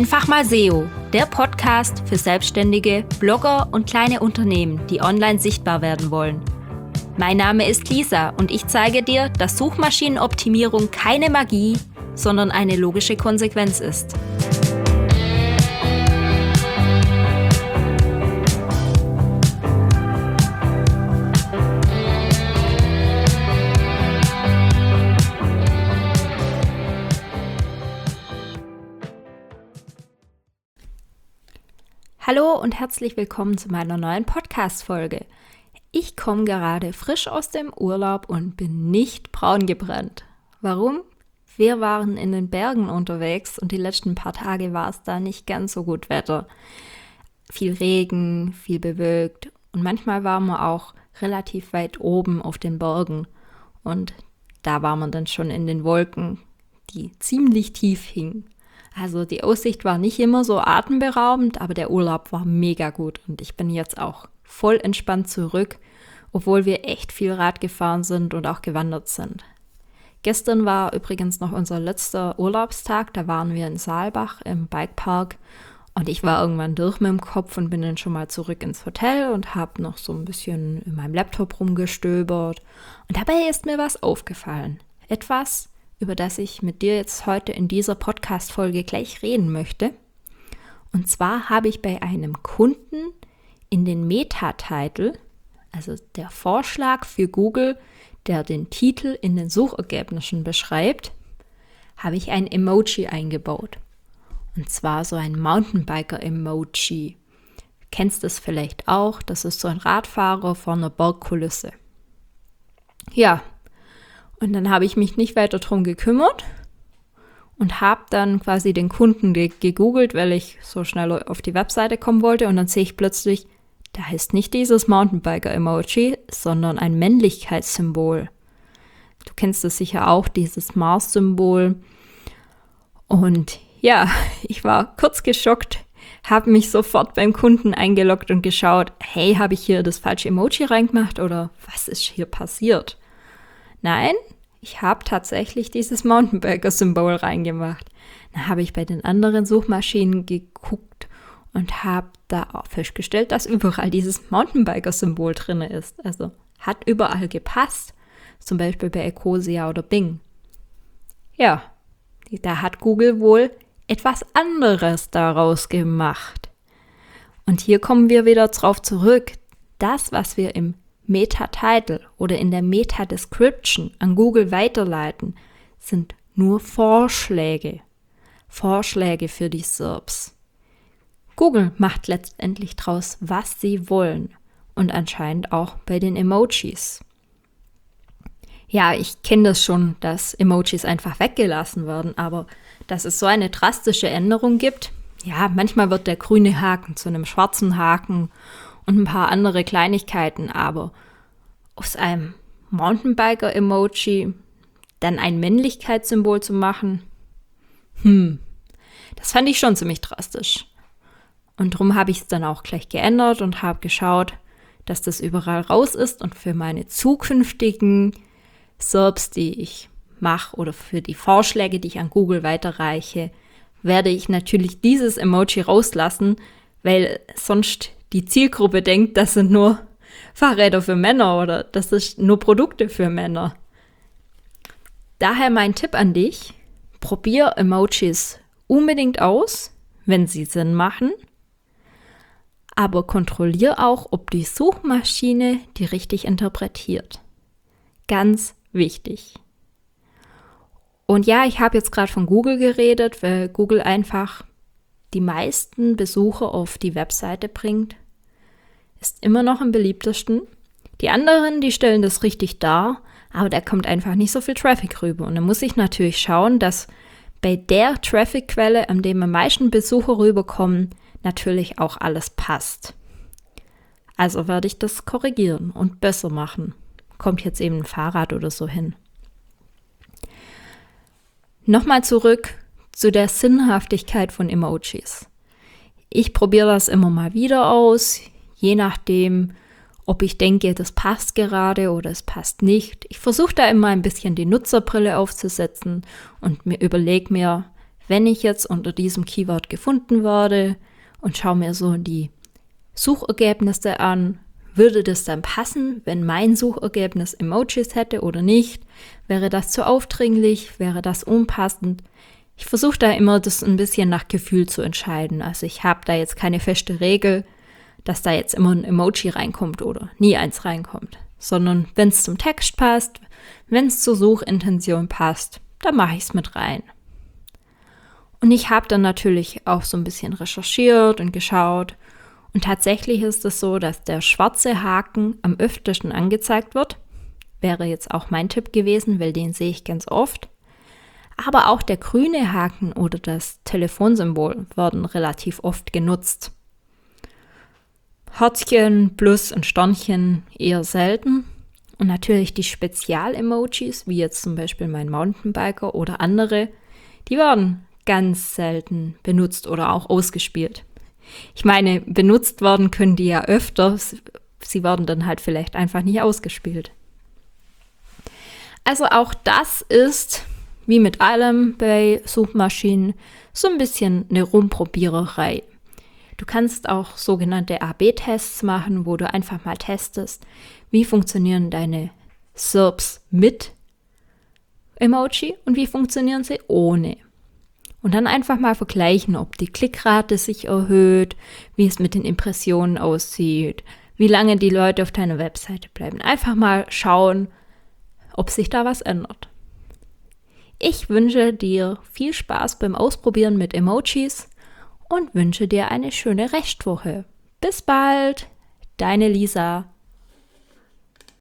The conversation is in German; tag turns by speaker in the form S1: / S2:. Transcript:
S1: Einfach mal SEO, der Podcast für Selbstständige, Blogger und kleine Unternehmen, die online sichtbar werden wollen. Mein Name ist Lisa und ich zeige dir, dass Suchmaschinenoptimierung keine Magie, sondern eine logische Konsequenz ist. Hallo und herzlich willkommen zu meiner neuen Podcast-Folge. Ich komme gerade frisch aus dem Urlaub und bin nicht braun gebrannt. Warum? Wir waren in den Bergen unterwegs und die letzten paar Tage war es da nicht ganz so gut Wetter. Viel Regen, viel bewölkt und manchmal waren wir auch relativ weit oben auf den Bergen. Und da war man dann schon in den Wolken, die ziemlich tief hingen. Also die Aussicht war nicht immer so atemberaubend, aber der Urlaub war mega gut und ich bin jetzt auch voll entspannt zurück, obwohl wir echt viel Rad gefahren sind und auch gewandert sind. Gestern war übrigens noch unser letzter Urlaubstag, da waren wir in Saalbach im Bikepark und ich war irgendwann durch mit dem Kopf und bin dann schon mal zurück ins Hotel und habe noch so ein bisschen in meinem Laptop rumgestöbert und dabei ist mir was aufgefallen. Etwas, über das ich mit dir jetzt heute in dieser Podcast-Folge gleich reden möchte. Und zwar habe ich bei einem Kunden in den Meta-Title, also der Vorschlag für Google, der den Titel in den Suchergebnissen beschreibt, habe ich ein Emoji eingebaut. Und zwar so ein Mountainbiker-Emoji. Du kennst das vielleicht auch, das ist so ein Radfahrer vor einer Bergkulisse. Ja, und dann habe ich mich nicht weiter drum gekümmert und habe dann quasi den Kunden gegoogelt, weil ich so schnell auf die Webseite kommen wollte. Und dann sehe ich plötzlich, da ist nicht dieses Mountainbiker-Emoji, sondern ein Männlichkeitssymbol. Du kennst das sicher auch, dieses Mars-Symbol. Und ja, ich war kurz geschockt, habe mich sofort beim Kunden eingeloggt und geschaut, hey, habe ich hier das falsche Emoji reingemacht oder was ist hier passiert? Nein, ich habe tatsächlich dieses Mountainbiker-Symbol reingemacht. Dann habe ich bei den anderen Suchmaschinen geguckt und habe da auch festgestellt, dass überall dieses Mountainbiker-Symbol drin ist. Also hat überall gepasst, zum Beispiel bei Ecosia oder Bing. Ja, da hat Google wohl etwas anderes daraus gemacht. Und hier kommen wir wieder drauf zurück. Das, was wir im Meta-Title oder in der Meta-Description an Google weiterleiten, sind nur Vorschläge. Vorschläge für die SERPs. Google macht letztendlich draus, was sie wollen. Und anscheinend auch bei den Emojis. Ja, ich kenne das schon, dass Emojis einfach weggelassen werden, aber dass es so eine drastische Änderung gibt, ja, manchmal wird der grüne Haken zu einem schwarzen Haken und ein paar andere Kleinigkeiten, aber aus einem Mountainbiker-Emoji dann ein Männlichkeitssymbol zu machen, das fand ich schon ziemlich drastisch. Und darum habe ich es dann auch gleich geändert und habe geschaut, dass das überall raus ist und für meine zukünftigen SERPs, die ich mache oder für die Vorschläge, die ich an Google weiterreiche, werde ich natürlich dieses Emoji rauslassen, weil sonst die Zielgruppe denkt, das sind nur Fahrräder für Männer oder das ist nur Produkte für Männer. Daher mein Tipp an dich, probier Emojis unbedingt aus, wenn sie Sinn machen, aber kontrollier auch, ob die Suchmaschine die richtig interpretiert. Ganz wichtig. Und ja, ich habe jetzt gerade von Google geredet, weil Google einfach die meisten Besucher auf die Webseite bringt. Ist immer noch am beliebtesten. Die anderen, die stellen das richtig dar, aber da kommt einfach nicht so viel Traffic rüber. Und da muss ich natürlich schauen, dass bei der Traffic-Quelle, an dem am meisten Besucher rüberkommen, natürlich auch alles passt. Also werde ich das korrigieren und besser machen. Kommt jetzt eben ein Fahrrad oder so hin. Nochmal zurück zu der Sinnhaftigkeit von Emojis. Ich probiere das immer mal wieder aus, je nachdem, ob ich denke, das passt gerade oder es passt nicht. Ich versuche da immer ein bisschen die Nutzerbrille aufzusetzen und überlege mir, wenn ich jetzt unter diesem Keyword gefunden werde und schaue mir so die Suchergebnisse an, würde das dann passen, wenn mein Suchergebnis Emojis hätte oder nicht? Wäre das zu aufdringlich? Wäre das unpassend? Ich versuche da immer, das ein bisschen nach Gefühl zu entscheiden. Also ich habe da jetzt keine feste Regel, dass da jetzt immer ein Emoji reinkommt oder nie eins reinkommt. Sondern wenn es zum Text passt, wenn es zur Suchintention passt, dann mache ich es mit rein. Und ich habe dann natürlich auch so ein bisschen recherchiert und geschaut. Und tatsächlich ist es so, dass der schwarze Haken am öftesten angezeigt wird. Wäre jetzt auch mein Tipp gewesen, weil den sehe ich ganz oft. Aber auch der grüne Haken oder das Telefonsymbol werden relativ oft genutzt. Herzchen, Plus und Sternchen eher selten. Und natürlich die Spezial-Emojis, wie jetzt zum Beispiel mein Mountainbiker oder andere, die werden ganz selten benutzt oder auch ausgespielt. Ich meine, benutzt werden können die ja öfter, sie werden dann halt vielleicht einfach nicht ausgespielt. Also auch das ist, wie mit allem bei Suchmaschinen, so ein bisschen eine Rumprobiererei. Du kannst auch sogenannte A/B-Tests machen, wo du einfach mal testest, wie funktionieren deine SERPs mit Emoji und wie funktionieren sie ohne. Und dann einfach mal vergleichen, ob die Klickrate sich erhöht, wie es mit den Impressionen aussieht, wie lange die Leute auf deiner Webseite bleiben. Einfach mal schauen, ob sich da was ändert. Ich wünsche dir viel Spaß beim Ausprobieren mit Emojis und wünsche dir eine schöne Restwoche. Bis bald, deine Lisa.